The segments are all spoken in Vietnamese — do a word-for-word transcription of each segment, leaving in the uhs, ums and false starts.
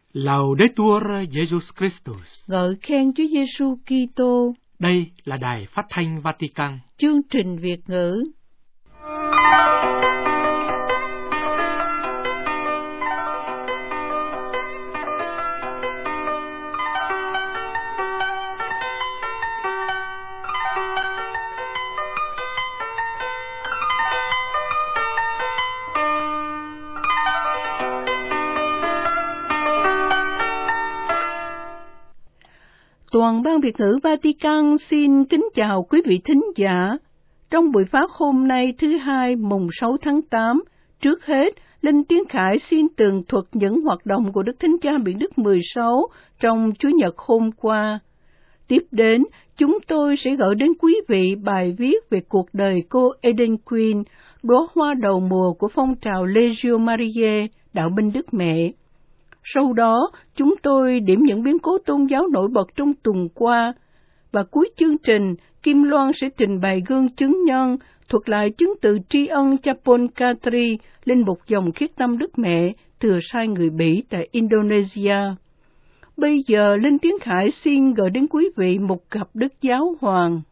Laudetur Jesus Christus. Ngợi khen Chúa Giêsu Kitô. Đây là Đài Phát thanh Vatican. Chương trình Việt ngữ. Toàn ban Việt ngữ Vatican xin kính chào quý vị thính giả. Trong buổi phát hôm nay thứ hai mùng sáu tháng tám, trước hết, Linh Tiến Khải xin tường thuật những hoạt động của Đức Thánh Cha Biển Đức mười sáu trong Chủ nhật hôm qua. Tiếp đến, chúng tôi sẽ gửi đến quý vị bài viết về cuộc đời cô Eden Queen, đóa hoa đầu mùa của phong trào Legio Mariae, đạo binh Đức Mẹ. Sau đó, chúng tôi điểm những biến cố tôn giáo nổi bật trong tuần qua. Và cuối chương trình, Kim Loan sẽ trình bày gương chứng nhân, thuật lại chứng tự tri ân cha Paul Katri, linh mục dòng khiết tâm Đức Mẹ, thừa sai người Bỉ tại Indonesia. Bây giờ, Linh Tiến Khải xin gửi đến quý vị một cặp Đức Giáo Hoàng.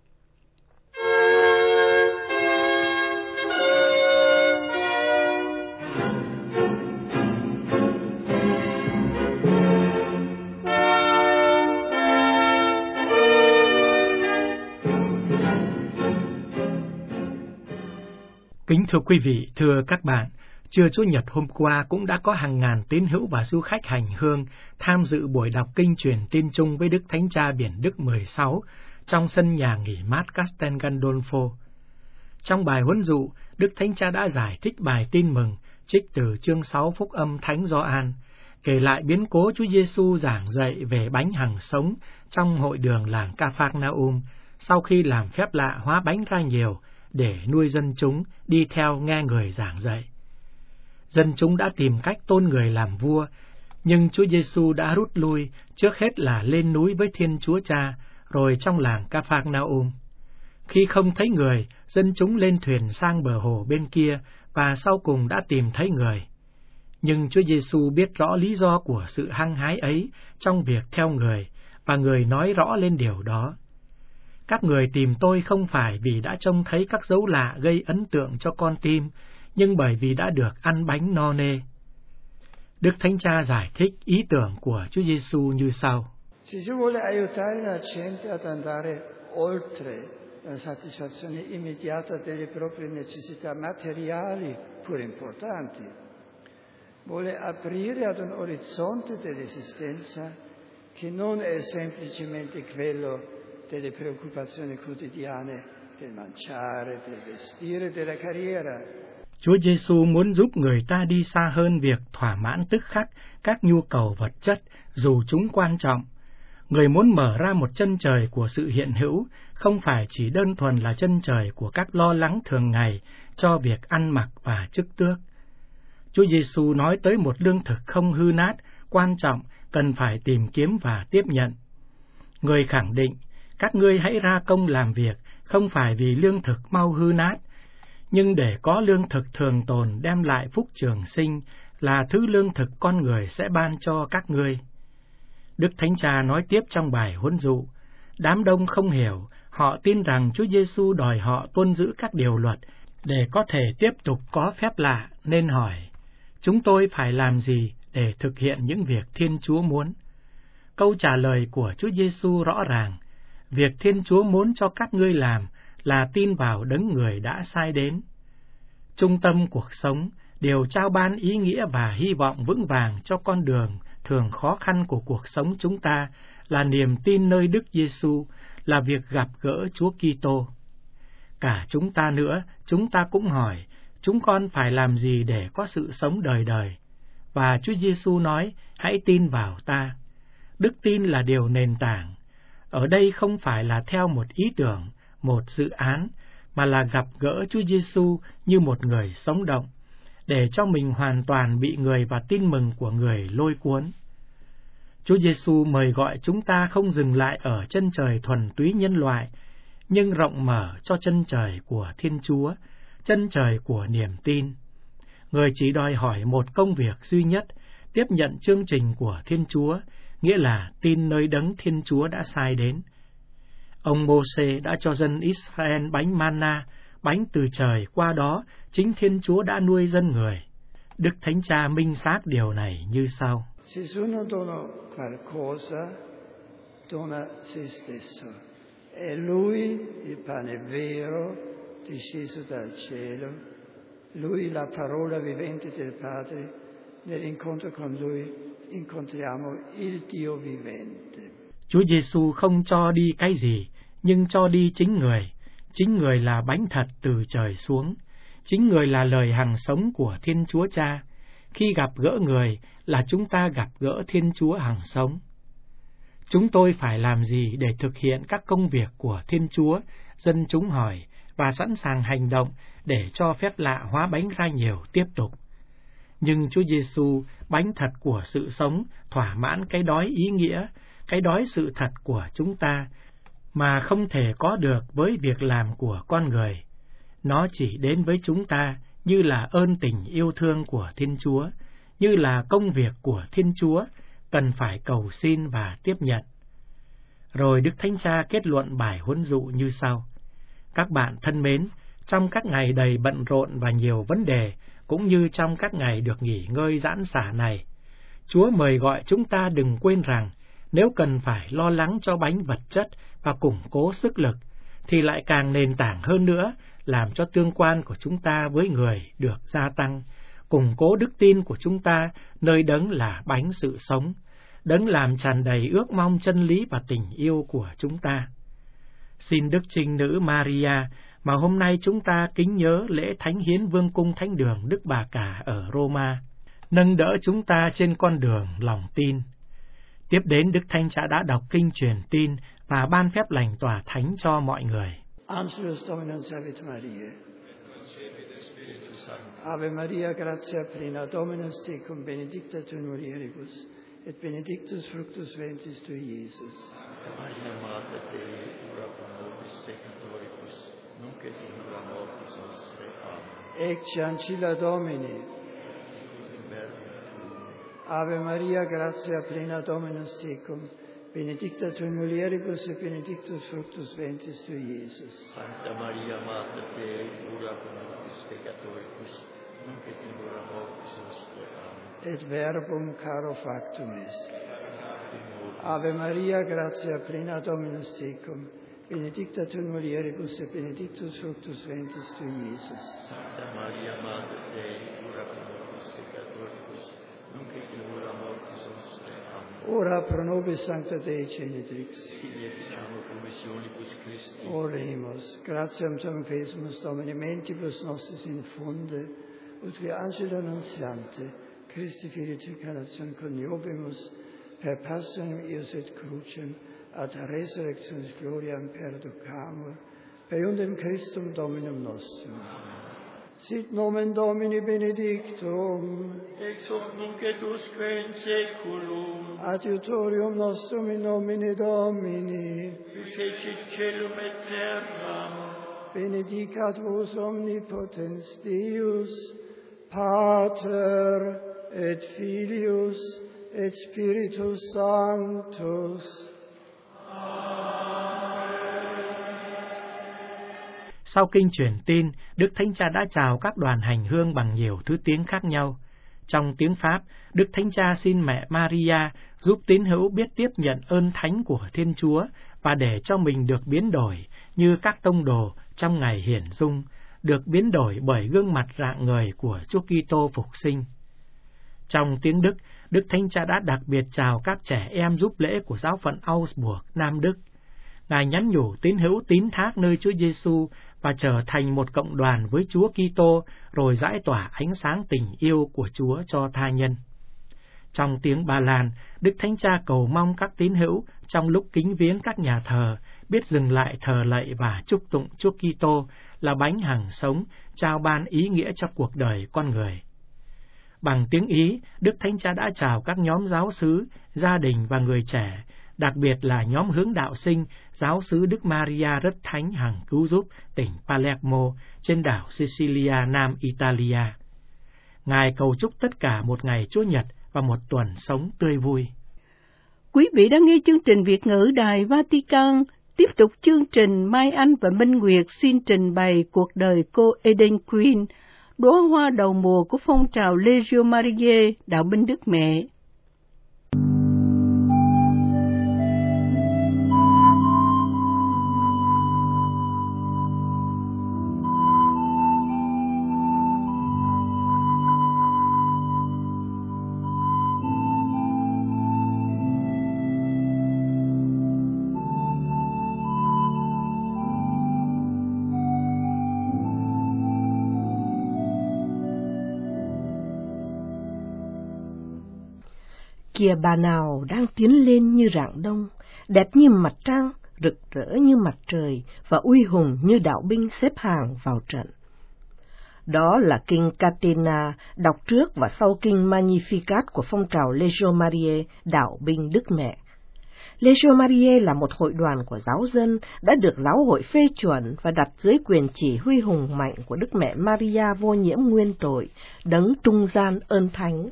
Kính thưa quý vị, thưa các bạn, trưa Chủ nhật hôm qua cũng đã có hàng ngàn tín hữu và du khách hành hương tham dự buổi đọc kinh truyền tin chung với Đức Thánh Cha Biển Đức mười sáu trong sân nhà nghỉ mát Castel Gandolfo. Trong bài huấn dụ, Đức Thánh Cha đã giải thích bài tin mừng trích từ chương sáu Phúc âm Thánh Gioan, kể lại biến cố Chúa Giêsu giảng dạy về bánh hằng sống trong hội đường làng Ca-phác-na-um sau khi làm phép lạ hóa bánh ra nhiều để nuôi dân chúng đi theo nghe người giảng dạy. Dân chúng đã tìm cách tôn người làm vua, nhưng Chúa Giêsu đã rút lui, trước hết là lên núi với Thiên Chúa Cha, rồi trong làng Ca-phác-na-um. Khi không thấy người, dân chúng lên thuyền sang bờ hồ bên kia và sau cùng đã tìm thấy người. Nhưng Chúa Giêsu biết rõ lý do của sự hăng hái ấy trong việc theo người, và người nói rõ lên điều đó. Các người tìm tôi không phải vì đã trông thấy các dấu lạ gây ấn tượng cho con tim, nhưng bởi vì đã được ăn bánh no nê. Đức Thánh Cha giải thích ý tưởng của Chúa Giêsu như sau: Se si vuole aiutare la gente ad andare oltre la soddisfazione immediata delle proprie necessità materiali, pur importanti, vuole aprire ad un orizzonte dell'esistenza che non è semplicemente quello delle preoccupazioni quotidiane, del mangiare, del vestire, della carriera. Chúa Giêsu muốn giúp người ta đi xa hơn việc thỏa mãn tức khắc các nhu cầu vật chất, dù chúng quan trọng. Người muốn mở ra một chân trời của sự hiện hữu, không phải chỉ đơn thuần là chân trời của các lo lắng thường ngày cho việc ăn mặc và chức tước. Chúa Giêsu nói tới một lương thực không hư nát, quan trọng, cần phải tìm kiếm và tiếp nhận. Người khẳng định, các ngươi hãy ra công làm việc, không phải vì lương thực mau hư nát, nhưng để có lương thực thường tồn đem lại phúc trường sinh, là thứ lương thực con người sẽ ban cho các ngươi. Đức Thánh Cha nói tiếp trong bài huấn dụ, đám đông không hiểu, họ tin rằng Chúa Giêsu đòi họ tuân giữ các điều luật để có thể tiếp tục có phép lạ, nên hỏi, chúng tôi phải làm gì để thực hiện những việc Thiên Chúa muốn? Câu trả lời của Chúa Giêsu rõ ràng, việc Thiên Chúa muốn cho các ngươi làm là tin vào đấng người đã sai đến. Trung tâm cuộc sống, điều trao ban ý nghĩa và hy vọng vững vàng cho con đường thường khó khăn của cuộc sống chúng ta là niềm tin nơi Đức Giêsu, là việc gặp gỡ Chúa Kitô. Cả chúng ta nữa, chúng ta cũng hỏi, chúng con phải làm gì để có sự sống đời đời? Và Chúa Giêsu nói, hãy tin vào ta. Đức tin là điều nền tảng. Ở đây không phải là theo một ý tưởng, một dự án, mà là gặp gỡ Chúa Giêsu như một người sống động, để cho mình hoàn toàn bị người và tin mừng của người lôi cuốn. Chúa Giêsu mời gọi chúng ta không dừng lại ở chân trời thuần túy nhân loại, nhưng rộng mở cho chân trời của Thiên Chúa, chân trời của niềm tin. Người chỉ đòi hỏi một công việc duy nhất, tiếp nhận chương trình của Thiên Chúa, nghĩa là tin nơi đấng Thiên Chúa đã sai đến. Ông Mô-sê đã cho dân Israel bánh manna, bánh từ trời, qua đó chính Thiên Chúa đã nuôi dân người. Đức Thánh Cha minh xác điều này như sau: Se uno dona qualcosa, dona se stesso. È Lui il pane vero, disceso dal cielo. Lui la parola vivente del Padre. Nell'incontro con Lui incontriamo il Dio vivente. Chúa Giêsu không cho đi cái gì, nhưng cho đi chính người. Chính người là bánh thật từ trời xuống. Chính người là lời hằng sống của Thiên Chúa Cha. Khi gặp gỡ người là chúng ta gặp gỡ Thiên Chúa hằng sống. Chúng tôi phải làm gì để thực hiện các công việc của Thiên Chúa? Dân chúng hỏi, và sẵn sàng hành động để cho phép lạ hóa bánh ra nhiều tiếp tục. Nhưng Chúa Giêsu, bánh thật của sự sống, thỏa mãn cái đói ý nghĩa, cái đói sự thật của chúng ta, mà không thể có được với việc làm của con người. Nó chỉ đến với chúng ta như là ơn tình yêu thương của Thiên Chúa, như là công việc của Thiên Chúa, cần phải cầu xin và tiếp nhận. Rồi Đức Thánh Cha kết luận bài huấn dụ như sau: Các bạn thân mến, trong các ngày đầy bận rộn và nhiều vấn đề, cũng như trong các ngày được nghỉ ngơi giãn xả này, Chúa mời gọi chúng ta đừng quên rằng, nếu cần phải lo lắng cho bánh vật chất và củng cố sức lực, thì lại càng nền tảng hơn nữa, làm cho tương quan của chúng ta với người được gia tăng, củng cố đức tin của chúng ta nơi đấng là bánh sự sống, đấng làm tràn đầy ước mong chân lý và tình yêu của chúng ta. Xin Đức Trinh Nữ Maria, mà hôm nay chúng ta kính nhớ lễ thánh hiến Vương cung Thánh đường Đức Bà Cả ở Roma, nâng đỡ chúng ta trên con đường lòng tin. Tiếp đến, Đức Thánh Cha đã đọc kinh truyền tin và ban phép lành tỏa thánh cho mọi người. Angelus Dominum Salvet Maria. Ave Maria, gratia plena, Dominus tecum, benedicta tu in mulieribus, et benedictus fructus ventris tui, Iesus. Maria, Mater Dei, ora pro nobis peccatoribus, nunc et in hora mortis nostre. Amen. Ecce ancilla Domini. Ave Maria, gratia plena, Dominus tecum, benedicta tu in mulieribus, et benedictus fructus ventris tui, Iesus. Sancta Maria, Mater Dei, ora pro nobis peccatoribus, nunc et in hora mortis nostre. Amen. Et verbum caro factum est. Ave Maria, gratia plena, Dominus tecum, benedicta tu in mulieribus, et benedictus fructus ventris tui, Iesus. Sancta Maria, Mater Dei, ora pro nobis peccatoribus, nunc et in hora mortis nostre. Amen. Ora pro nobis Sancta Dei Genitrix. Kyrie ficiamo promissionibus Christi. Oremus, gratiam tuam fesumus Domini mentibus nostris infunde, ut qui angelo annunziante, Christi Filii tui incarnatione coniovimus, per passionem eius et crucem, ad resurrectionis gloriam perducamur, per iundem Christum Dominum nostrum. Sit nomen Domini benedictum, Ex hoc nunc et usque in saeculum, adiutorium nostrum in nomine Domini, qui fecit caelum et terram, benedicat vos omnipotens Deus, Pater et Filius et Spiritus Sanctus. Sau kinh truyền tin, Đức Thánh Cha đã chào các đoàn hành hương bằng nhiều thứ tiếng khác nhau. Trong tiếng Pháp, Đức Thánh Cha xin mẹ Maria giúp tín hữu biết tiếp nhận ơn thánh của Thiên Chúa và để cho mình được biến đổi như các tông đồ trong ngày hiển dung, được biến đổi bởi gương mặt rạng ngời của Chúa Kitô phục sinh. Trong tiếng Đức, Đức Thánh Cha đã đặc biệt chào các trẻ em giúp lễ của giáo phận Augsburg, Nam Đức. Ngài nhắn nhủ tín hữu tín thác nơi Chúa Giêsu và trở thành một cộng đoàn với Chúa Kitô, rồi rải tỏa ánh sáng tình yêu của Chúa cho tha nhân. Trong tiếng Ba Lan, Đức Thánh Cha cầu mong các tín hữu trong lúc kính viếng các nhà thờ biết dừng lại thờ lạy và chúc tụng Chúa Kitô là bánh hằng sống, trao ban ý nghĩa cho cuộc đời con người. Bằng tiếng Ý, Đức Thánh Cha đã chào các nhóm giáo xứ, gia đình và người trẻ, đặc biệt là nhóm hướng đạo sinh giáo xứ Đức Maria Rất Thánh Hằng Cứu Giúp tỉnh Palermo trên đảo Sicilia, Nam Italia. Ngài cầu chúc tất cả một ngày Chúa Nhật và một tuần sống tươi vui. Quý vị đang nghe chương trình Việt ngữ Đài Vatican. Tiếp tục chương trình, Mai Anh và Minh Nguyệt xin trình bày cuộc đời cô Eden Queen, đóa hoa đầu mùa của phong trào Legio Mariae, đạo binh Đức Mẹ. Kìa bà nào đang tiến lên như rạng đông, đẹp như mặt trăng, rực rỡ như mặt trời và uy hùng như đạo binh xếp hàng vào trận. Đó là kinh Catena, đọc trước và sau kinh Magnificat của phong trào Legio Mariae, đạo binh Đức Mẹ. Legio Mariae là một hội đoàn của giáo dân đã được giáo hội phê chuẩn và đặt dưới quyền chỉ huy hùng mạnh của Đức Mẹ Maria vô nhiễm nguyên tội, đấng trung gian ơn thánh.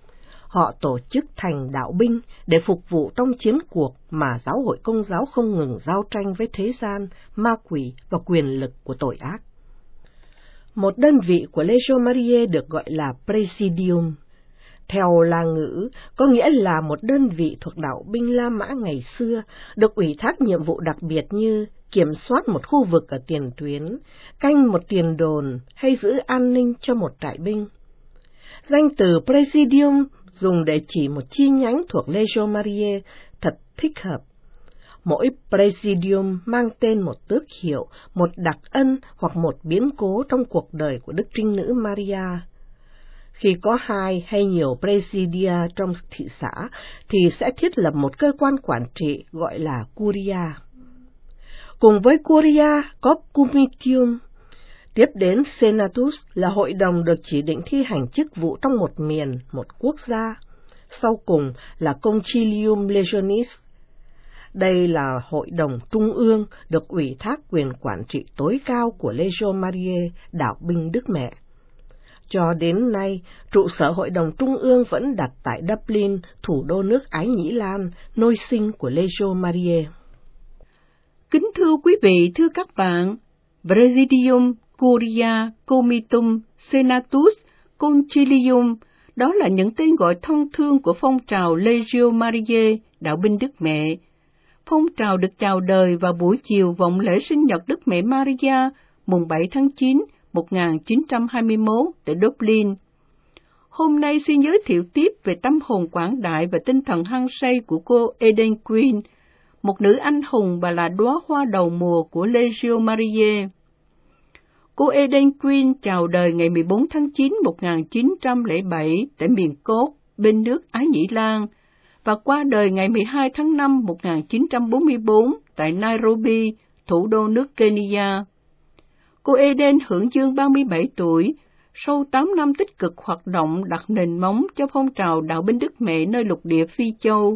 Họ tổ chức thành đạo binh để phục vụ trong chiến cuộc mà giáo hội Công giáo không ngừng giao tranh với thế gian, ma quỷ và quyền lực của tội ác. Một đơn vị của Legio Mariae được gọi là Presidium. Theo La ngữ, có nghĩa là một đơn vị thuộc đạo binh La Mã ngày xưa, được ủy thác nhiệm vụ đặc biệt như kiểm soát một khu vực ở tiền tuyến, canh một tiền đồn hay giữ an ninh cho một trại binh. Danh từ Presidium dùng để chỉ một chi nhánh thuộc Legio Mariae thật thích hợp. Mỗi Presidium mang tên một tước hiệu, một đặc ân hoặc một biến cố trong cuộc đời của Đức Trinh Nữ Maria. Khi có hai hay nhiều Presidia trong thị xã, thì sẽ thiết lập một cơ quan quản trị gọi là Curia. Cùng với Curia có Comitium. Tiếp đến Senatus là hội đồng được chỉ định thi hành chức vụ trong một miền, một quốc gia. Sau cùng là Concilium Legionis. Đây là hội đồng trung ương được ủy thác quyền quản trị tối cao của Legio Mariae, đạo binh Đức Mẹ. Cho đến nay, trụ sở hội đồng trung ương vẫn đặt tại Dublin, thủ đô nước Ái Nhĩ Lan, nơi sinh của Legio Mariae. Kính thưa quý vị, thưa các bạn, Presidium, Curia, Comitum, Senatus, Concilium, đó là những tên gọi thông thường của phong trào Legio Mariae, đạo binh Đức Mẹ. Phong trào được chào đời vào buổi chiều vọng lễ sinh nhật Đức Mẹ Maria, mùng bảy tháng chín, một nghìn chín trăm hai mươi mốt, tại Dublin. Hôm nay xin giới thiệu tiếp về tâm hồn quảng đại và tinh thần hăng say của cô Eden Queen, một nữ anh hùng và là đóa hoa đầu mùa của Legio Mariae. Cô Eden Queen chào đời ngày mười bốn tháng chín, một nghìn chín trăm lẻ bảy tại miền Cốt, bên nước Ái Nhĩ Lan, và qua đời ngày mười hai tháng năm, một nghìn chín trăm bốn mươi tư tại Nairobi, thủ đô nước Kenya. Cô Eden hưởng dương ba mươi bảy tuổi, sau tám năm tích cực hoạt động đặt nền móng cho phong trào đạo binh Đức Mẹ nơi lục địa Phi Châu.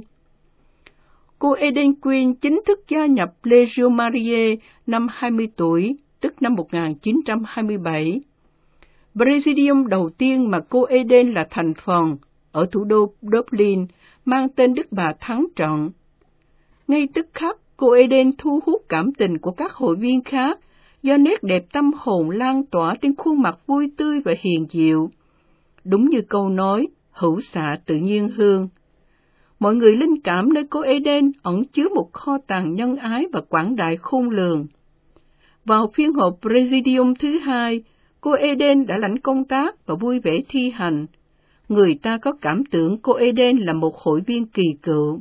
Cô Eden Queen chính thức gia nhập Legio Mariae năm hai mươi tuổi, tức năm một nghìn chín trăm hai mươi bảy. Presidium đầu tiên mà cô Eden là thành phần ở thủ đô Dublin mang tên Đức Bà Thắng Trận. Ngay tức khắc, cô Eden thu hút cảm tình của các hội viên khác do nét đẹp tâm hồn lan tỏa trên khuôn mặt vui tươi và hiền diệu. Đúng như câu nói, hữu xạ tự nhiên hương. Mọi người linh cảm nơi cô Eden ẩn chứa một kho tàng nhân ái và quảng đại khôn lường. Vào phiên họp Presidium thứ hai, cô Eden đã lãnh công tác và vui vẻ thi hành. Người ta có cảm tưởng cô Eden là một hội viên kỳ cựu.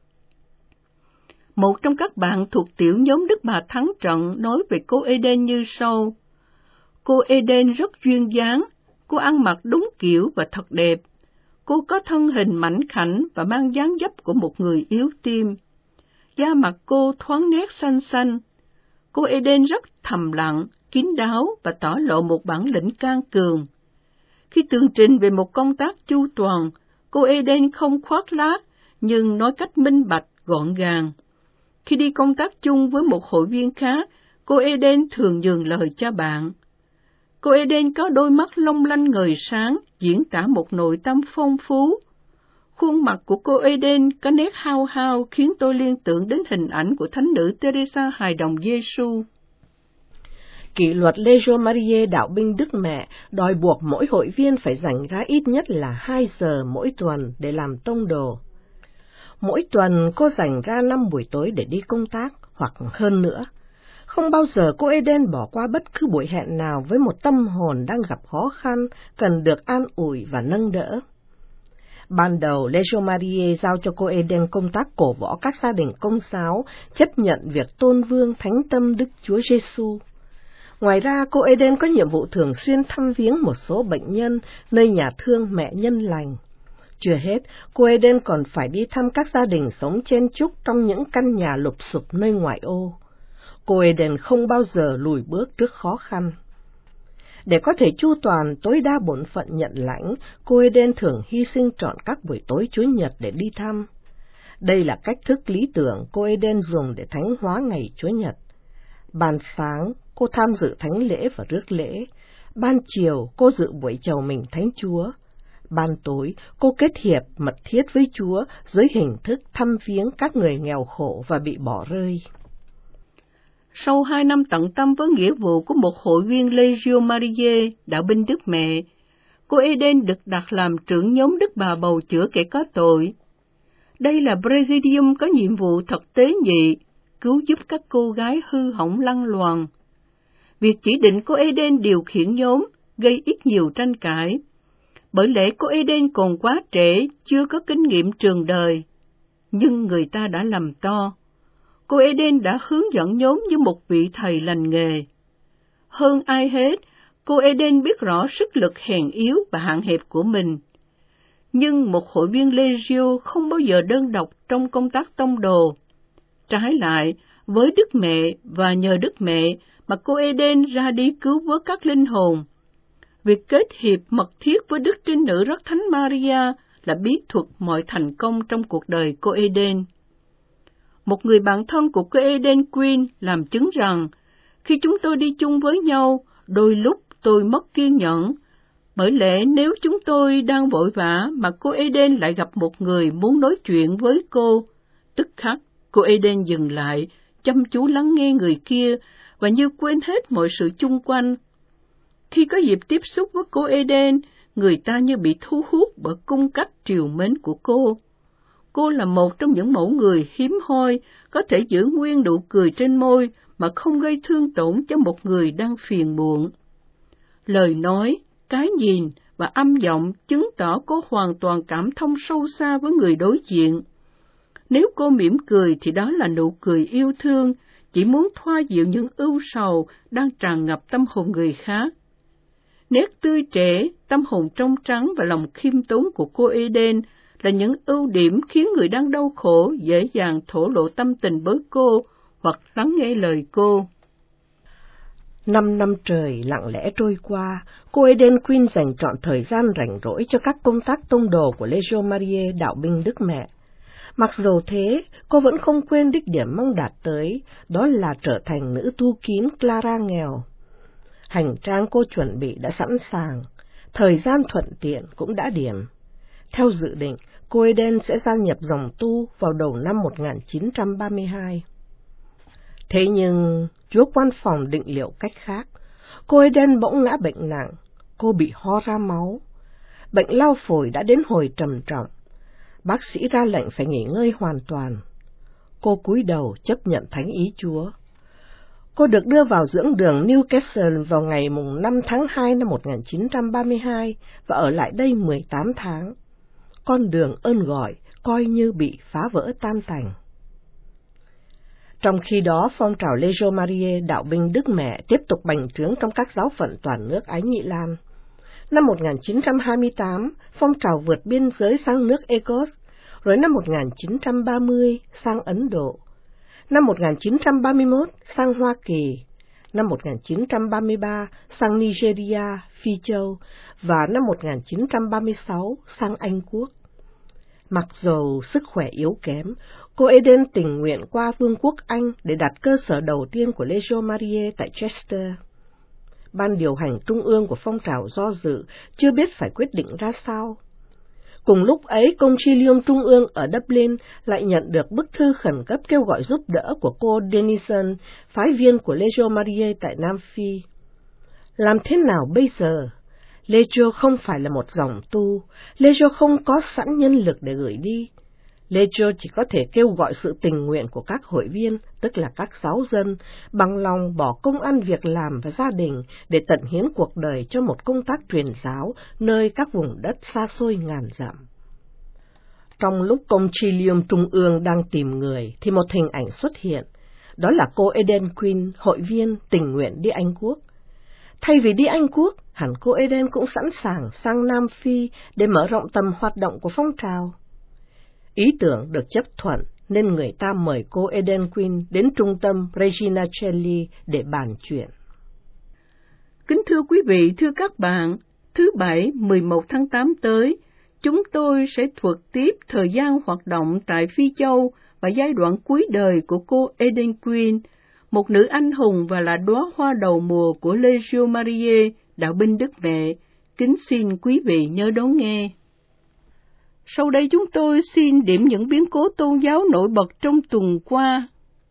Một trong các bạn thuộc tiểu nhóm Đức Bà Thắng Trận nói về cô Eden như sau. Cô Eden rất duyên dáng, cô ăn mặc đúng kiểu và thật đẹp. Cô có thân hình mảnh khảnh và mang dáng dấp của một người yếu tim. Da mặt cô thoáng nét xanh xanh. Cô Eden rất thầm lặng, kín đáo và tỏ lộ một bản lĩnh can cường. Khi tường trình về một công tác chu toàn, cô Eden không khoác lác, nhưng nói cách minh bạch, gọn gàng. Khi đi công tác chung với một hội viên khác, cô Eden thường nhường lời cho bạn. Cô Eden có đôi mắt long lanh ngời sáng, diễn tả một nội tâm phong phú. Khuôn mặt của cô Eden có nét hao hao khiến tôi liên tưởng đến hình ảnh của thánh nữ Teresa hài đồng Giêsu. Kỷ luật Legio Mariae đạo binh Đức Mẹ đòi buộc mỗi hội viên phải dành ra ít nhất là hai giờ mỗi tuần để làm tông đồ. Mỗi tuần cô dành ra năm buổi tối để đi công tác, hoặc hơn nữa. Không bao giờ cô Eden bỏ qua bất cứ buổi hẹn nào với một tâm hồn đang gặp khó khăn, cần được an ủi và nâng đỡ. Ban đầu, Legio Mariae giao cho cô Eden công tác cổ võ các gia đình Công giáo, chấp nhận việc tôn vâng thánh tâm Đức Chúa Giêsu. Ngoài ra, cô Eden có nhiệm vụ thường xuyên thăm viếng một số bệnh nhân nơi nhà thương Mẹ Nhân Lành. Chưa hết, cô Eden còn phải đi thăm các gia đình sống chen chúc trong những căn nhà lụp xụp nơi ngoại ô. Cô Eden không bao giờ lùi bước trước khó khăn. Để có thể chu toàn tối đa bổn phận nhận lãnh, cô Eden thường hy sinh trọn các buổi tối Chủ nhật để đi thăm. Đây là cách thức lý tưởng cô Eden dùng để thánh hóa ngày Chủ nhật. Ban sáng, cô tham dự thánh lễ và rước lễ. Ban chiều, cô dự buổi chầu mình Thánh Chúa. Ban tối, cô kết hiệp mật thiết với Chúa dưới hình thức thăm viếng các người nghèo khổ và bị bỏ rơi. Sau hai năm tận tâm với nghĩa vụ của một hội viên Legio Mariae, đạo binh Đức Mẹ, cô Eden được đặt làm trưởng nhóm Đức Bà bầu chữa kẻ có tội. Đây là Presidium có nhiệm vụ thật tế nhị, cứu giúp các cô gái hư hỏng lăng loàn. Việc chỉ định cô Eden điều khiển nhóm gây ít nhiều tranh cãi, bởi lẽ cô Eden còn quá trẻ, chưa có kinh nghiệm trường đời. Nhưng người ta đã lầm to. Cô Eden đã hướng dẫn nhóm như một vị thầy lành nghề. Hơn ai hết, cô Eden biết rõ sức lực hèn yếu và hạn hẹp của mình. Nhưng một hội viên Legio không bao giờ đơn độc trong công tác tông đồ. Trái lại, với Đức Mẹ và nhờ Đức Mẹ mà cô Eden ra đi cứu vớt các linh hồn. Việc kết hiệp mật thiết với Đức Trinh Nữ Rất Thánh Maria là bí thuật mọi thành công trong cuộc đời cô Eden. Một người bạn thân của cô Eden Queen làm chứng rằng, khi chúng tôi đi chung với nhau, đôi lúc tôi mất kiên nhẫn, bởi lẽ nếu chúng tôi đang vội vã mà cô Eden lại gặp một người muốn nói chuyện với cô, tức khắc cô Eden dừng lại, chăm chú lắng nghe người kia và như quên hết mọi sự chung quanh. Khi có dịp tiếp xúc với cô Eden, người ta như bị thu hút bởi cung cách trìu mến của cô. Cô là một trong những mẫu người hiếm hoi có thể giữ nguyên nụ cười trên môi mà không gây thương tổn cho một người đang phiền muộn. Lời nói, cái nhìn và âm giọng chứng tỏ cô hoàn toàn cảm thông sâu xa với người đối diện. Nếu cô mỉm cười thì đó là nụ cười yêu thương, chỉ muốn thoa dịu những ưu sầu đang tràn ngập tâm hồn người khác. Nét tươi trẻ, tâm hồn trong trắng và lòng khiêm tốn của cô Eden là những ưu điểm khiến người đang đau khổ dễ dàng thổ lộ tâm tình với cô hoặc lắng nghe lời cô. Năm năm trời lặng lẽ trôi qua, cô Eden Queen dành trọn thời gian rảnh rỗi cho các công tác tông đồ của Legio Mariae đạo binh Đức Mẹ. Mặc dù thế, cô vẫn không quên đích điểm mong đạt tới, đó là trở thành nữ tu kín Clara nghèo. Hành trang cô chuẩn bị đã sẵn sàng, thời gian thuận tiện cũng đã điểm. Theo dự định, cô Eden sẽ gia nhập dòng tu vào đầu năm một nghìn chín trăm ba mươi hai. Thế nhưng, Chúa quan phòng định liệu cách khác. Cô Eden bỗng ngã bệnh nặng, cô bị ho ra máu. Bệnh lao phổi đã đến hồi trầm trọng. Bác sĩ ra lệnh phải nghỉ ngơi hoàn toàn. Cô cúi đầu chấp nhận thánh ý Chúa. Cô được đưa vào dưỡng đường Newcastle vào ngày năm tháng hai năm một nghìn chín trăm ba mươi hai và ở lại đây mười tám tháng. Con đường ơn gọi coi như bị phá vỡ tan tành. Trong khi đó, phong trào Legio Mariae đạo binh Đức Mẹ tiếp tục bành trướng trong các giáo phận toàn nước Ái Nhĩ Lan. Năm một nghìn chín trăm hai mươi tám, phong trào vượt biên giới sang nước Ecos, rồi năm một nghìn chín trăm ba mươi sang Ấn Độ, năm một nghìn chín trăm ba mươi mốt sang Hoa Kỳ, năm một nghìn chín trăm ba mươi ba sang Nigeria, Phi Châu và năm một nghìn chín trăm ba mươi sáu sang Anh Quốc. Mặc dù sức khỏe yếu kém, cô Eden tình nguyện qua Vương quốc Anh để đặt cơ sở đầu tiên của Legio Mariae tại Chester. Ban điều hành trung ương của phong trào do dự, chưa biết phải quyết định ra sao. Cùng lúc ấy, Concilium Trung ương ở Dublin lại nhận được bức thư khẩn cấp kêu gọi giúp đỡ của cô Denison, phái viên của Legio Mariae tại Nam Phi. Làm thế nào bây giờ? Legio không phải là một dòng tu, Legio không có sẵn nhân lực để gửi đi. Legio chỉ có thể kêu gọi sự tình nguyện của các hội viên, tức là các giáo dân, bằng lòng bỏ công ăn việc làm và gia đình để tận hiến cuộc đời cho một công tác truyền giáo nơi các vùng đất xa xôi ngàn dặm. Trong lúc Concilium Trung ương đang tìm người, thì một hình ảnh xuất hiện, đó là cô Eden Queen, hội viên tình nguyện đi Anh Quốc. Thay vì đi Anh Quốc, hẳn cô Eden cũng sẵn sàng sang Nam Phi để mở rộng tầm hoạt động của phong trào. Ý tưởng được chấp thuận nên người ta mời cô Eden Queen đến trung tâm Regina Coeli để bàn chuyện. Kính thưa quý vị, thưa các bạn, thứ Bảy mười một tháng tám tới, chúng tôi sẽ thuật tiếp thời gian hoạt động tại Phi Châu và giai đoạn cuối đời của cô Eden Queen, một nữ anh hùng và là đóa hoa đầu mùa của Legio Mariae, đạo binh Đức Mẹ. Kính xin quý vị nhớ đón nghe. Sau đây chúng tôi xin điểm những biến cố tôn giáo nổi bật trong tuần qua.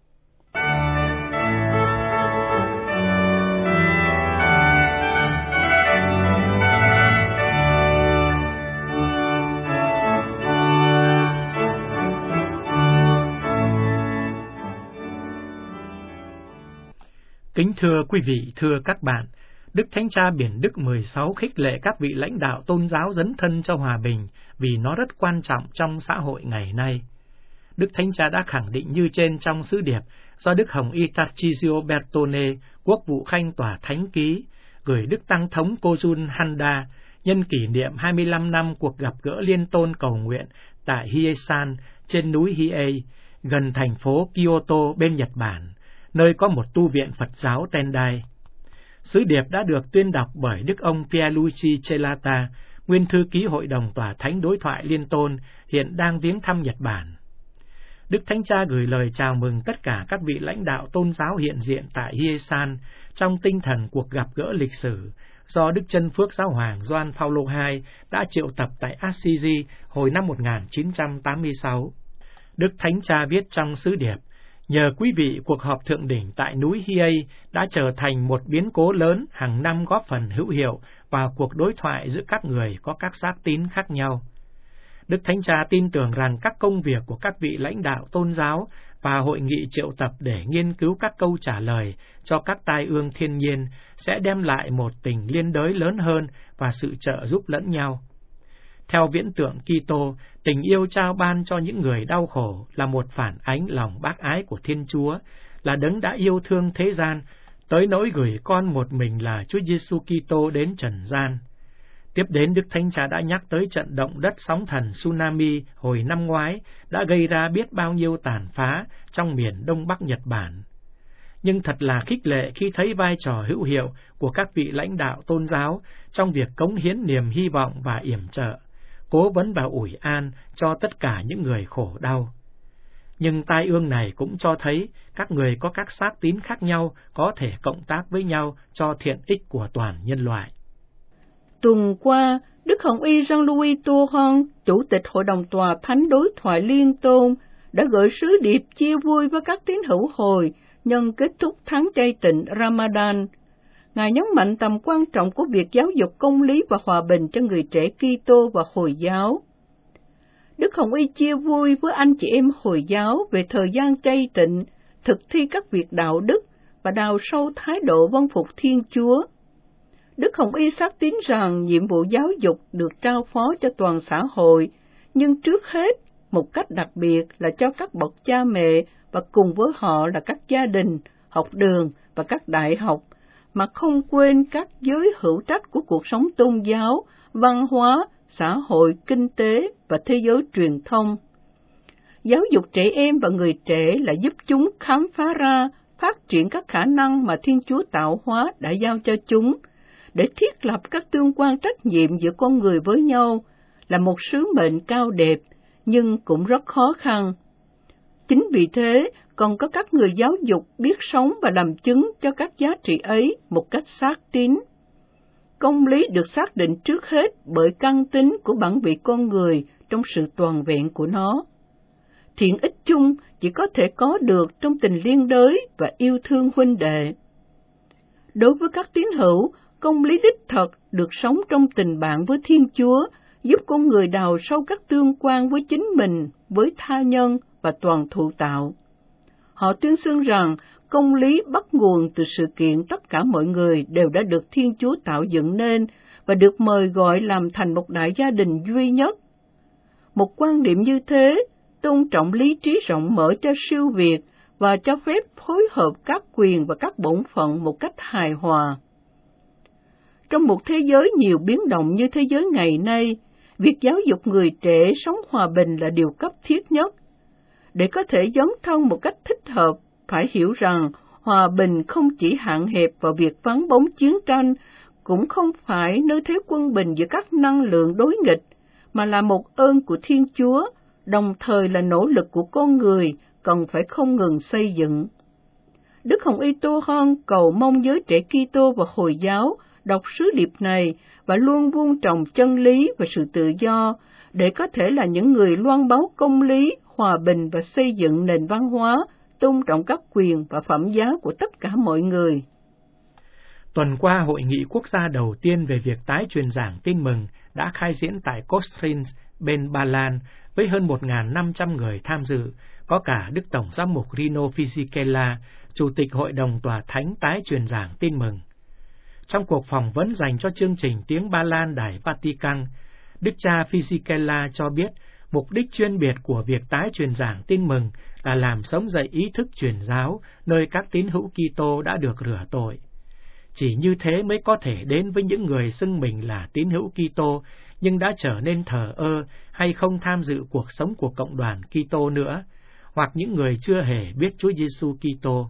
Kính thưa quý vị, thưa các bạn, Đức Thánh Cha Biển Đức mười sáu khích lệ các vị lãnh đạo tôn giáo dấn thân cho hòa bình vì nó rất quan trọng trong xã hội ngày nay. Đức Thánh Cha đã khẳng định như trên trong sứ điệp do Đức Hồng Y Tarcisio Bertone, Quốc vụ Khanh Tòa Thánh ký, gửi Đức Tăng thống Kojun Handa nhân kỷ niệm hai mươi lăm năm cuộc gặp gỡ liên tôn cầu nguyện tại Hiesan trên núi Hiei, gần thành phố Kyoto bên Nhật Bản, nơi có một tu viện Phật giáo Tendai. Sứ điệp đã được tuyên đọc bởi Đức ông Pierluigi Celata, nguyên thư ký Hội đồng Tòa Thánh Đối thoại Liên Tôn, hiện đang viếng thăm Nhật Bản. Đức Thánh Cha gửi lời chào mừng tất cả các vị lãnh đạo tôn giáo hiện diện tại Hiesan trong tinh thần cuộc gặp gỡ lịch sử do Đức Chân Phước Giáo hoàng Gioan Phaolô đệ nhị đã triệu tập tại Assisi hồi năm một nghìn chín trăm tám mươi sáu. Đức Thánh Cha viết trong sứ điệp: nhờ quý vị, cuộc họp thượng đỉnh tại núi Hiei đã trở thành một biến cố lớn hàng năm góp phần hữu hiệu vào cuộc đối thoại giữa các người có các xác tín khác nhau. Đức Thánh Cha tin tưởng rằng các công việc của các vị lãnh đạo tôn giáo và hội nghị triệu tập để nghiên cứu các câu trả lời cho các tai ương thiên nhiên sẽ đem lại một tình liên đới lớn hơn và sự trợ giúp lẫn nhau. Theo viễn tượng Kitô, tình yêu trao ban cho những người đau khổ là một phản ánh lòng bác ái của Thiên Chúa, là đấng đã yêu thương thế gian, tới nỗi gửi con một mình là Chúa Giêsu Kitô đến trần gian. Tiếp đến, Đức Thánh Cha đã nhắc tới trận động đất sóng thần tsunami hồi năm ngoái đã gây ra biết bao nhiêu tàn phá trong miền Đông Bắc Nhật Bản. Nhưng thật là khích lệ khi thấy vai trò hữu hiệu của các vị lãnh đạo tôn giáo trong việc cống hiến niềm hy vọng và yểm trợ, cố vấn và ủi an cho tất cả những người khổ đau. Nhưng tai ương này cũng cho thấy các người có các xác tín khác nhau có thể cộng tác với nhau cho thiện ích của toàn nhân loại. Tuần qua, Đức Hồng Y Jean-Louis Touron, Chủ tịch Hội đồng Tòa Thánh Đối thoại Liên Tôn, đã gửi sứ điệp chia vui với các tín hữu Hồi nhân kết thúc tháng chay tịnh Ramadan. Ngài nhấn mạnh tầm quan trọng của việc giáo dục công lý và hòa bình cho người trẻ Kitô và Hồi giáo. Đức Hồng Y chia vui với anh chị em Hồi giáo về thời gian chay tịnh, thực thi các việc đạo đức và đào sâu thái độ vâng phục Thiên Chúa. Đức Hồng Y xác tín rằng nhiệm vụ giáo dục được trao phó cho toàn xã hội, nhưng trước hết, một cách đặc biệt là cho các bậc cha mẹ và cùng với họ là các gia đình, học đường và các đại học, mà không quên các giới hữu trách của cuộc sống tôn giáo, văn hóa, xã hội, kinh tế và thế giới truyền thông. Giáo dục trẻ em và người trẻ là giúp chúng khám phá ra, phát triển các khả năng mà Thiên Chúa tạo hóa đã giao cho chúng, để thiết lập các tương quan trách nhiệm giữa con người với nhau, là một sứ mệnh cao đẹp, nhưng cũng rất khó khăn. Chính vì thế, còn có các người giáo dục biết sống và làm chứng cho các giá trị ấy một cách xác tín. công lý được xác định trước hết bởi căn tính của bản vị con người trong sự toàn vẹn của nó. Thiện ích chung chỉ có thể có được trong tình liên đới và yêu thương huynh đệ. Đối với các tín hữu, công lý đích thật được sống trong tình bạn với Thiên Chúa, giúp con người đào sâu các tương quan với chính mình, với tha nhân và toàn thụ tạo. Họ tuyên xưng rằng công lý bắt nguồn từ sự kiện tất cả mọi người đều đã được Thiên Chúa tạo dựng nên và được mời gọi làm thành một đại gia đình duy nhất. Một quan điểm như thế tôn trọng lý trí rộng mở cho siêu việt và cho phép phối hợp các quyền và các bổn phận một cách hài hòa. Trong một thế giới nhiều biến động như thế giới ngày nay, việc giáo dục người trẻ sống hòa bình là điều cấp thiết nhất. Để có thể dấn thân một cách thích hợp, phải hiểu rằng hòa bình không chỉ hạn hẹp vào việc vắng bóng chiến tranh, cũng không phải nơi thế quân bình giữa các năng lượng đối nghịch, mà là một ơn của Thiên Chúa, đồng thời là nỗ lực của con người cần phải không ngừng xây dựng. Đức Hồng Y Tô Hon cầu mong giới trẻ Kitô và Hồi giáo đọc sứ điệp này và luôn vun trồng chân lý và sự tự do để có thể là những người loan báo công lý, hòa bình và xây dựng nền văn hóa, tôn trọng các quyền và phẩm giá của tất cả mọi người. Tuần qua, hội nghị quốc gia đầu tiên về việc tái truyền giảng tin mừng đã khai diễn tại Kostrin, bên Ba Lan, với hơn một nghìn năm trăm người tham dự, có cả Đức Tổng giám mục Rino Fisichella, Chủ tịch Hội đồng Tòa Thánh tái truyền giảng tin mừng. Trong cuộc phỏng vấn dành cho chương trình Tiếng Ba Lan Đài Vatican, Đức cha Fisichella cho biết mục đích chuyên biệt của việc tái truyền giảng tin mừng là làm sống dậy ý thức truyền giáo nơi các tín hữu Kitô đã được rửa tội. Chỉ như thế mới có thể đến với những người xưng mình là tín hữu Kitô nhưng đã trở nên thờ ơ hay không tham dự cuộc sống của cộng đoàn Kitô nữa, hoặc những người chưa hề biết Chúa Giêsu Kitô.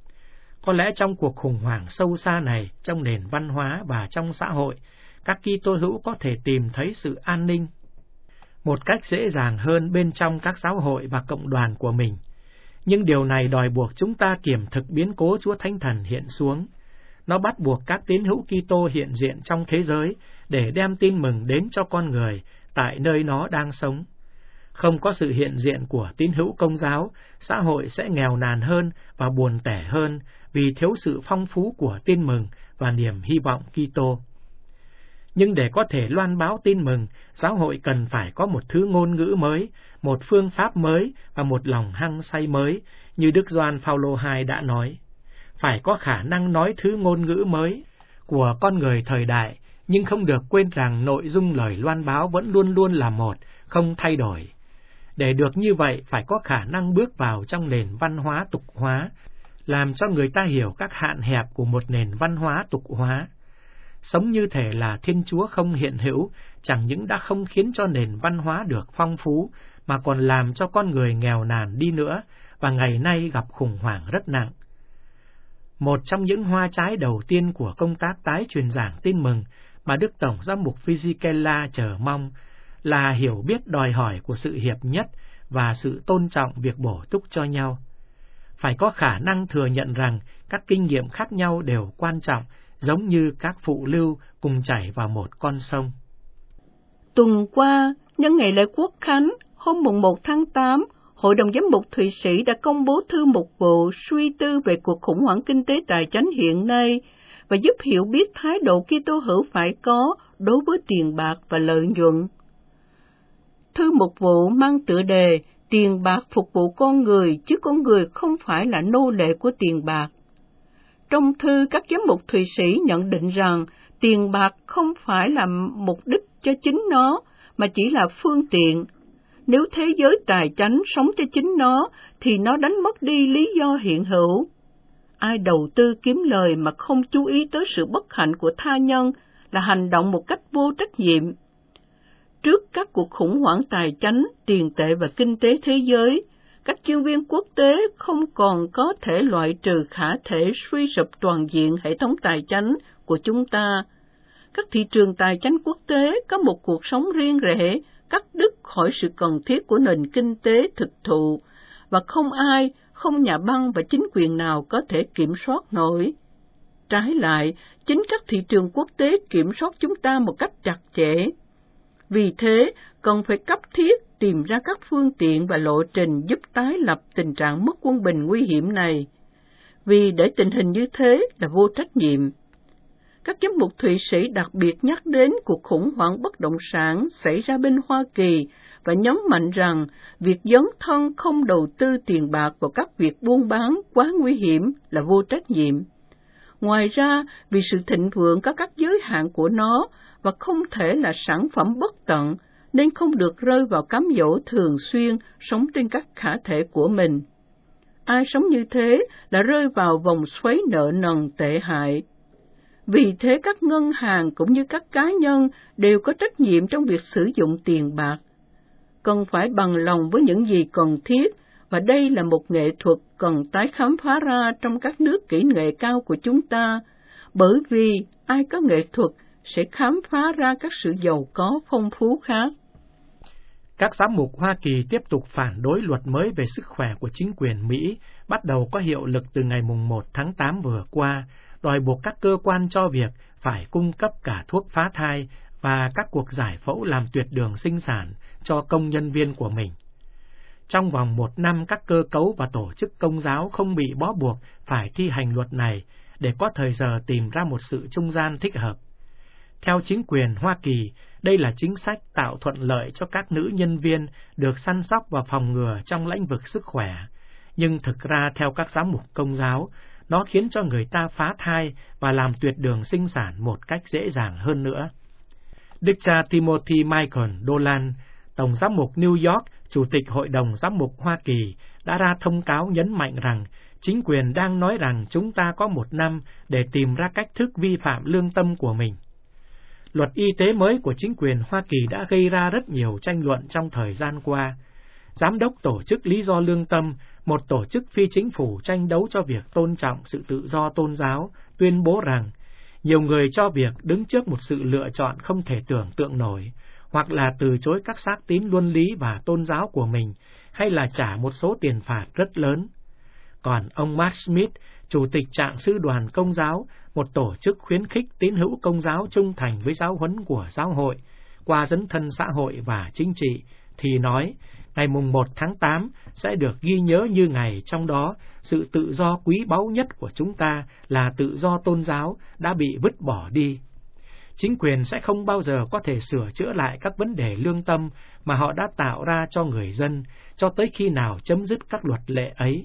Có lẽ trong cuộc khủng hoảng sâu xa này, trong nền văn hóa và trong xã hội, các Kitô hữu có thể tìm thấy sự an ninh một cách dễ dàng hơn bên trong các giáo hội và cộng đoàn của mình. Nhưng điều này đòi buộc chúng ta kiểm thực biến cố Chúa Thánh Thần hiện xuống. Nó bắt buộc các tín hữu Kitô hiện diện trong thế giới để đem tin mừng đến cho con người tại nơi nó đang sống. Không có sự hiện diện của tín hữu Công giáo, xã hội sẽ nghèo nàn hơn và buồn tẻ hơn vì thiếu sự phong phú của tin mừng và niềm hy vọng Kitô. Nhưng để có thể loan báo tin mừng, giáo hội cần phải có một thứ ngôn ngữ mới, một phương pháp mới và một lòng hăng say mới, như Đức Gioan Phaolô hai đã nói. Phải có khả năng nói thứ ngôn ngữ mới của con người thời đại, nhưng không được quên rằng nội dung lời loan báo vẫn luôn luôn là một, không thay đổi. Để được như vậy, phải có khả năng bước vào trong nền văn hóa tục hóa, làm cho người ta hiểu các hạn hẹp của một nền văn hóa tục hóa. Sống như thể là Thiên Chúa không hiện hữu, chẳng những đã không khiến cho nền văn hóa được phong phú, mà còn làm cho con người nghèo nàn đi nữa, và ngày nay gặp khủng hoảng rất nặng. Một trong những hoa trái đầu tiên của công tác tái truyền giảng tin mừng mà Đức Tổng giám mục Fisichella chờ mong là hiểu biết đòi hỏi của sự hiệp nhất và sự tôn trọng việc bổ túc cho nhau. Phải có khả năng thừa nhận rằng các kinh nghiệm khác nhau đều quan trọng, giống như các phụ lưu cùng chảy vào một con sông. Tuần qua, nhân ngày lễ Quốc Khánh, hôm mùng một tháng tám, Hội đồng Giám mục Thụy Sĩ đã công bố thư mục vụ suy tư về cuộc khủng hoảng kinh tế tài chánh hiện nay và giúp hiểu biết thái độ Kitô hữu phải có đối với tiền bạc và lợi nhuận. Thư mục vụ mang tựa đề Tiền bạc phục vụ con người, chứ con người không phải là nô lệ của tiền bạc. Trong thư, các giám mục Thụy Sĩ nhận định rằng tiền bạc không phải là mục đích cho chính nó, mà chỉ là phương tiện. Nếu thế giới tài chánh sống cho chính nó, thì nó đánh mất đi lý do hiện hữu. Ai đầu tư kiếm lời mà không chú ý tới sự bất hạnh của tha nhân là hành động một cách vô trách nhiệm. Trước các cuộc khủng hoảng tài chánh, tiền tệ và kinh tế thế giới, các chuyên viên quốc tế không còn có thể loại trừ khả thể suy sụp toàn diện hệ thống tài chánh của chúng ta. Các thị trường tài chánh quốc tế có một cuộc sống riêng rẽ, cắt đứt khỏi sự cần thiết của nền kinh tế thực thụ, và không ai, không nhà băng và chính quyền nào có thể kiểm soát nổi. trái lại, chính các thị trường quốc tế kiểm soát chúng ta một cách chặt chẽ. Vì thế, cần phải cấp thiết tìm ra các phương tiện và lộ trình giúp tái lập tình trạng mất quân bình nguy hiểm này. Vì để tình hình như thế là vô trách nhiệm. Các giám mục Thụy Sĩ đặc biệt nhắc đến cuộc khủng hoảng bất động sản xảy ra bên Hoa Kỳ và nhấn mạnh rằng việc dấn thân không đầu tư tiền bạc vào các việc buôn bán quá nguy hiểm là vô trách nhiệm. Ngoài ra, vì sự thịnh vượng có các giới hạn của nó và không thể là sản phẩm bất tận, nên không được rơi vào cám dỗ thường xuyên sống trên các khả thể của mình. Ai sống như thế là rơi vào vòng xoáy nợ nần tệ hại. Vì thế các ngân hàng cũng như các cá nhân đều có trách nhiệm trong việc sử dụng tiền bạc. Cần phải bằng lòng với những gì cần thiết, và đây là một nghệ thuật cần tái khám phá ra trong các nước kỹ nghệ cao của chúng ta, bởi vì ai có nghệ thuật sẽ khám phá ra các sự giàu có phong phú khác. Các giám mục Hoa Kỳ tiếp tục phản đối luật mới về sức khỏe của chính quyền Mỹ, bắt đầu có hiệu lực từ ngày mùng một tháng tám vừa qua, đòi buộc các cơ quan cho việc phải cung cấp cả thuốc phá thai và các cuộc giải phẫu làm tuyệt đường sinh sản cho công nhân viên của mình. Trong vòng một năm, các cơ cấu và tổ chức công giáo không bị bó buộc phải thi hành luật này để có thời giờ tìm ra một sự trung gian thích hợp. Theo chính quyền Hoa Kỳ, đây là chính sách tạo thuận lợi cho các nữ nhân viên được săn sóc và phòng ngừa trong lĩnh vực sức khỏe, nhưng thực ra theo các giám mục công giáo, nó khiến cho người ta phá thai và làm tuyệt đường sinh sản một cách dễ dàng hơn nữa. Đức cha Timothy Michael Dolan, Tổng giám mục New York, Chủ tịch Hội đồng Giám mục Hoa Kỳ, đã ra thông cáo nhấn mạnh rằng chính quyền đang nói rằng chúng ta có một năm để tìm ra cách thức vi phạm lương tâm của mình. Luật y tế mới của chính quyền Hoa Kỳ đã gây ra rất nhiều tranh luận trong thời gian qua. Giám đốc Tổ chức Lý do Lương tâm, một tổ chức phi chính phủ tranh đấu cho việc tôn trọng sự tự do tôn giáo, tuyên bố rằng nhiều người cho việc đứng trước một sự lựa chọn không thể tưởng tượng nổi, hoặc là từ chối các xác tín luân lý và tôn giáo của mình, hay là trả một số tiền phạt rất lớn. Còn ông Mark Smith, Chủ tịch Trạng sư đoàn Công giáo, một tổ chức khuyến khích tín hữu Công giáo trung thành với giáo huấn của giáo hội, qua dấn thân xã hội và chính trị, thì nói, ngày mùng một tháng tám sẽ được ghi nhớ như ngày trong đó sự tự do quý báu nhất của chúng ta là tự do tôn giáo đã bị vứt bỏ đi. Chính quyền sẽ không bao giờ có thể sửa chữa lại các vấn đề lương tâm mà họ đã tạo ra cho người dân, cho tới khi nào chấm dứt các luật lệ ấy.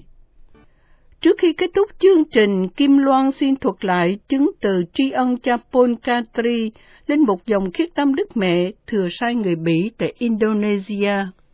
Trước khi kết thúc chương trình, Kim Loan xin thuật lại chứng từ tri ân cha Paul Katri, linh mục dòng Khiết Tâm Đức Mẹ, thừa sai người Bỉ tại Indonesia.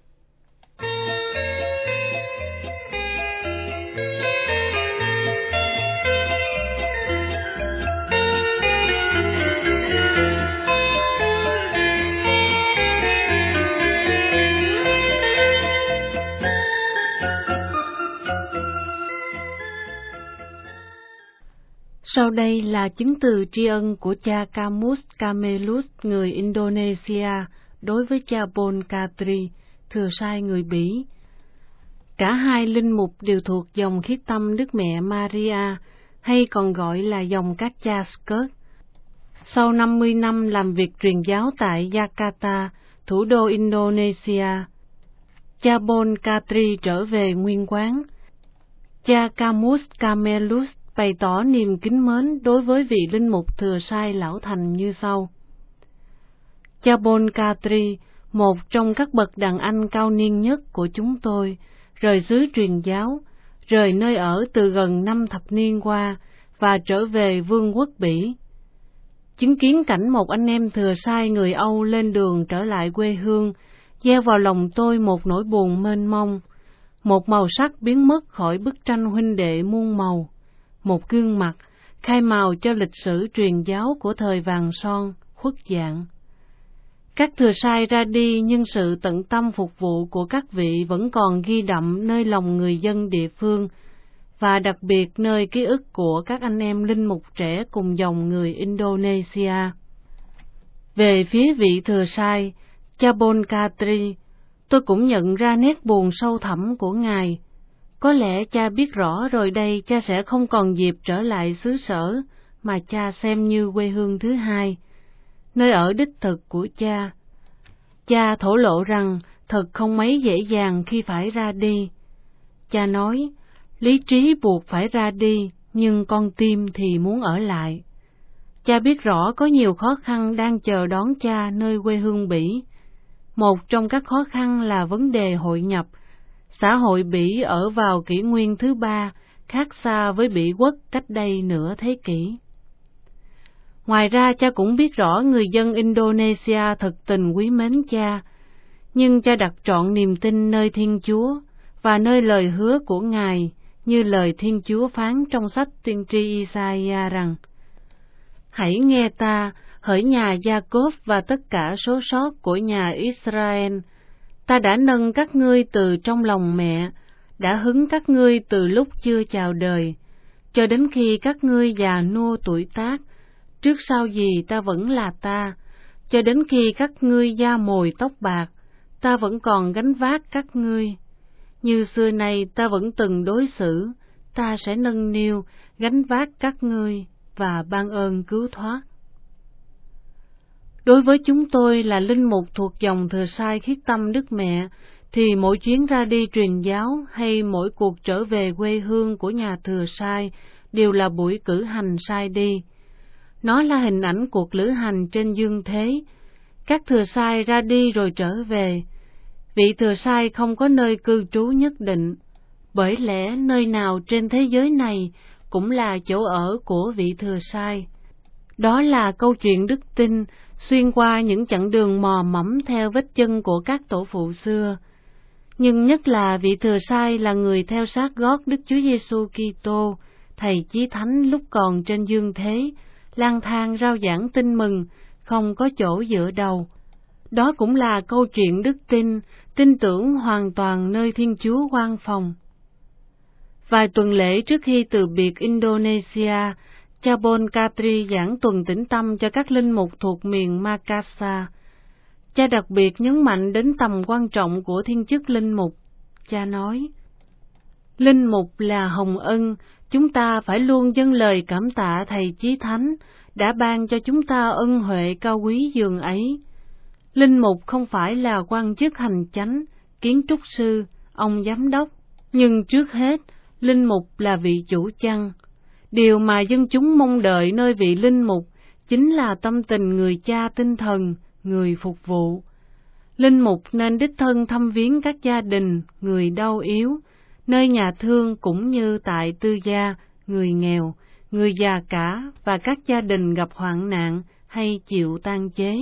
Sau đây là chứng từ tri ân của cha Camus Camelus người Indonesia đối với cha Paul Katri, thừa sai người Bỉ. Cả hai linh mục đều thuộc dòng Khiết Tâm Đức Mẹ Maria, hay còn gọi là dòng các cha Skurt. Sau năm mươi năm làm việc truyền giáo tại Jakarta, thủ đô Indonesia, cha Paul Katri trở về nguyên quán. Cha Camus Camelus bày tỏ niềm kính mến đối với vị linh mục thừa sai lão thành như sau. Cha Paul Katri, một trong các bậc đàn anh cao niên nhất của chúng tôi, rời xứ truyền giáo, rời nơi ở từ gần năm thập niên qua và trở về Vương quốc Bỉ. Chứng kiến cảnh một anh em thừa sai người Âu lên đường trở lại quê hương, gieo vào lòng tôi một nỗi buồn mênh mông, một màu sắc biến mất khỏi bức tranh huynh đệ muôn màu, một gương mặt khai màu cho lịch sử truyền giáo của thời vàng son, khuất dạng. Các thừa sai ra đi nhưng sự tận tâm phục vụ của các vị vẫn còn ghi đậm nơi lòng người dân địa phương, và đặc biệt nơi ký ức của các anh em linh mục trẻ cùng dòng người Indonesia. Về phía vị thừa sai, cha Paul Katri, tôi cũng nhận ra nét buồn sâu thẳm của Ngài. Có lẽ cha biết rõ rồi đây cha sẽ không còn dịp trở lại xứ sở, mà Cha xem như quê hương thứ hai, nơi ở đích thực của Cha. Cha thổ lộ rằng thật không mấy dễ dàng khi phải ra đi. Cha nói, lý trí buộc phải ra đi, nhưng con tim thì muốn ở lại. Cha biết rõ có nhiều khó khăn đang chờ đón Cha nơi quê hương Bỉ. Một trong các khó khăn là vấn đề hội nhập. Xã hội Bỉ ở vào kỷ nguyên thứ ba, khác xa với Bỉ quốc cách đây nửa thế kỷ. Ngoài ra, Cha cũng biết rõ người dân Indonesia thực tình quý mến Cha, nhưng Cha đặt trọn niềm tin nơi Thiên Chúa và nơi lời hứa của Ngài, như lời Thiên Chúa phán trong sách tiên tri Isaiah rằng: Hãy nghe ta, hỡi nhà Gia-cốp và tất cả số sót của nhà Israel. Ta đã nâng các ngươi từ trong lòng mẹ, đã hứng các ngươi từ lúc chưa chào đời, cho đến khi các ngươi già nua tuổi tác. Trước sau gì ta vẫn là ta, cho đến khi các ngươi da mồi tóc bạc, ta vẫn còn gánh vác các ngươi. Như xưa nay ta vẫn từng đối xử, ta sẽ nâng niu, gánh vác các ngươi và ban ơn cứu thoát. Đối với chúng tôi là linh mục thuộc dòng Thừa Sai Khiết Tâm Đức Mẹ, thì mỗi chuyến ra đi truyền giáo hay mỗi cuộc trở về quê hương của nhà Thừa Sai đều là buổi cử hành sai đi. Nó là hình ảnh cuộc lữ hành trên dương thế. Các Thừa Sai ra đi rồi trở về. Vị Thừa Sai không có nơi cư trú nhất định, bởi lẽ nơi nào trên thế giới này cũng là chỗ ở của vị Thừa Sai. Đó là câu chuyện đức tin xuyên qua những chặng đường mò mẫm theo vết chân của các tổ phụ xưa. Nhưng nhất là vị Thừa Sai là người theo sát gót Đức Chúa Giêsu Kitô, Thầy Chí Thánh lúc còn trên dương thế, lang thang rao giảng tin mừng, không có chỗ dựa đầu. Đó cũng là câu chuyện đức tin, tin tưởng hoàn toàn nơi Thiên Chúa quan phòng. Vài tuần lễ trước khi từ biệt Indonesia, cha Bon Katri giảng tuần tĩnh tâm cho các linh mục thuộc miền Makassar. Cha đặc biệt nhấn mạnh đến tầm quan trọng của thiên chức linh mục. Cha nói, linh mục là hồng ân, chúng ta phải luôn dâng lời cảm tạ Thầy Chí Thánh đã ban cho chúng ta ân huệ cao quý dường ấy. Linh mục không phải là quan chức hành chánh, kiến trúc sư, ông giám đốc, nhưng trước hết, linh mục là vị chủ chăn. Điều mà dân chúng mong đợi nơi vị linh mục chính là tâm tình người cha tinh thần, người phục vụ. Linh mục nên đích thân thăm viếng các gia đình, người đau yếu, nơi nhà thương cũng như tại tư gia, người nghèo, người già cả và các gia đình gặp hoạn nạn hay chịu tang chế.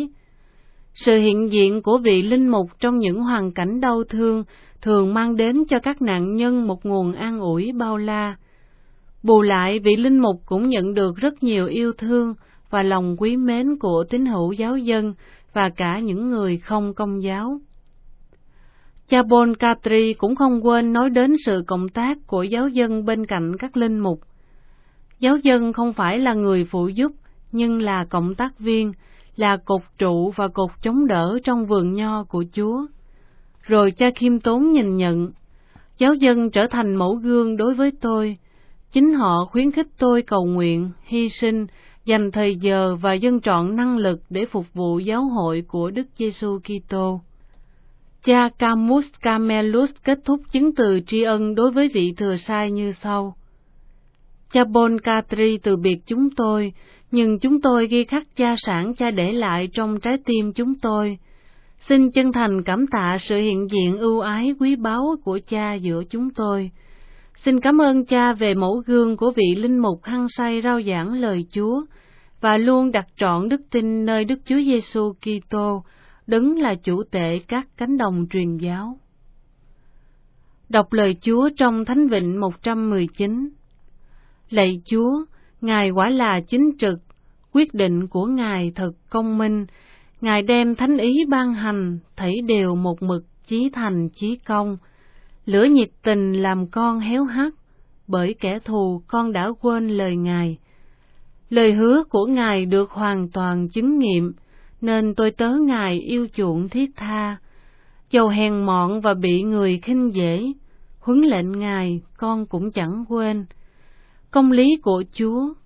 Sự hiện diện của vị linh mục trong những hoàn cảnh đau thương thường mang đến cho các nạn nhân một nguồn an ủi bao la. Bù lại, vị linh mục cũng nhận được rất nhiều yêu thương và lòng quý mến của tín hữu giáo dân và cả những người không công giáo. Cha Bon Katri cũng không quên nói đến sự cộng tác của giáo dân bên cạnh các linh mục. Giáo dân không phải là người phụ giúp, nhưng là cộng tác viên, là cột trụ và cột chống đỡ trong vườn nho của Chúa. Rồi cha khiêm tốn nhìn nhận, giáo dân trở thành mẫu gương đối với tôi. Chính họ khuyến khích tôi cầu nguyện, hy sinh, dành thời giờ và dâng trọn năng lực để phục vụ giáo hội của Đức Giêsu Kitô. Cha Camus Camelus kết thúc chứng từ tri ân đối với vị Thừa Sai như sau. Cha Bon Katri từ biệt chúng tôi, nhưng chúng tôi ghi khắc gia sản cha để lại trong trái tim chúng tôi. Xin chân thành cảm tạ sự hiện diện ưu ái quý báu của cha giữa chúng tôi. Xin cảm ơn cha về mẫu gương của vị linh mục hăng say rao giảng lời Chúa và luôn đặt trọn đức tin nơi Đức Chúa Giêsu Kitô, đấng là chủ tể các cánh đồng truyền giáo. Đọc lời Chúa trong Thánh Vịnh một trăm mười chín. Lạy Chúa, Ngài quả là chính trực, quyết định của Ngài thật công minh. Ngài đem thánh ý ban hành, thảy đều một mực, chí thành chí công. Lửa nhiệt tình làm con héo hắt, bởi kẻ thù con đã quên lời Ngài. Lời hứa của Ngài được hoàn toàn chứng nghiệm, nên tôi tớ Ngài yêu chuộng thiết tha. Dầu hèn mọn và bị người khinh dễ, huấn lệnh Ngài con cũng chẳng quên. Công lý của Chúa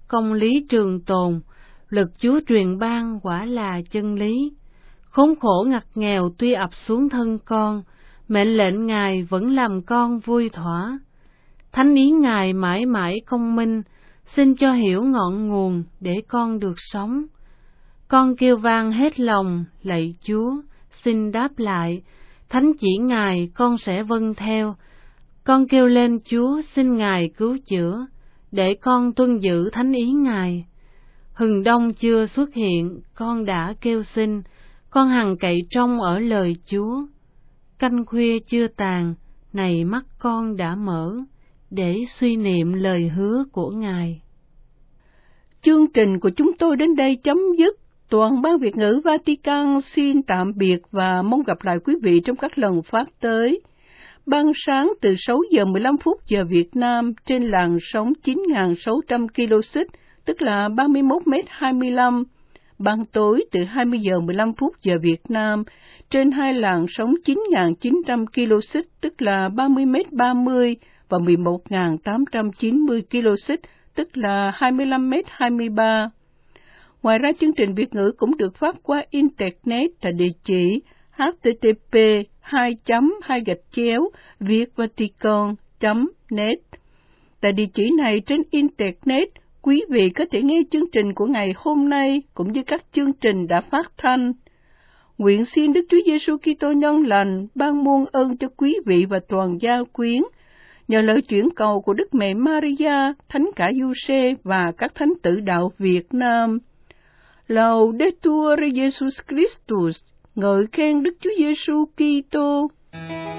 công lý trường tồn, lực Chúa truyền ban quả là chân lý. Khốn khổ ngặt nghèo tuy ập xuống thân con, mệnh lệnh Ngài vẫn làm con vui thỏa. Thánh ý Ngài mãi mãi công minh, xin cho hiểu ngọn nguồn để con được sống. Con kêu vang hết lòng, lạy Chúa, xin đáp lại, thánh chỉ Ngài con sẽ vâng theo. Con kêu lên Chúa xin Ngài cứu chữa, để con tuân giữ thánh ý Ngài. Hừng đông chưa xuất hiện, con đã kêu xin, con hằng cậy trông ở lời Chúa. Canh khuya chưa tàn, này mắt con đã mở, để suy niệm lời hứa của Ngài. Chương trình của chúng tôi đến đây chấm dứt. Toàn ban Việt ngữ Vatican xin tạm biệt và mong gặp lại quý vị trong các lần phát tới. Ban sáng từ sáu giờ mười lăm phút giờ Việt Nam trên làn sóng chín nghìn sáu trăm ki lô xích, tức là ba mươi mốt mét hai mươi lăm. Ban tối từ hai mươi giờ mười lăm phút giờ Việt Nam trên hai làn sóng chín nghìn chín trăm ki lô xích, tức là ba mươi mét ba mươi và mười một nghìn tám trăm chín mươi ki lô xích, tức là hai mươi lăm mét hai mươi ba. Ngoài ra, chương trình Việt ngữ cũng được phát qua Internet tại địa chỉ h t t p hai chấm hai gạch chéo vietvatican chấm net. Tại địa chỉ này trên Internet, quý vị có thể nghe chương trình của ngày hôm nay cũng như các chương trình đã phát thanh. Nguyện xin Đức Chúa Giêsu Kitô nhân lành ban muôn ơn cho quý vị và toàn gia quyến, nhờ lời chuyển cầu của Đức Mẹ Maria, Thánh cả Giuse và các thánh tử đạo Việt Nam. Laudetur Jesus Christus, ngợi khen Đức Chúa Giêsu Kitô.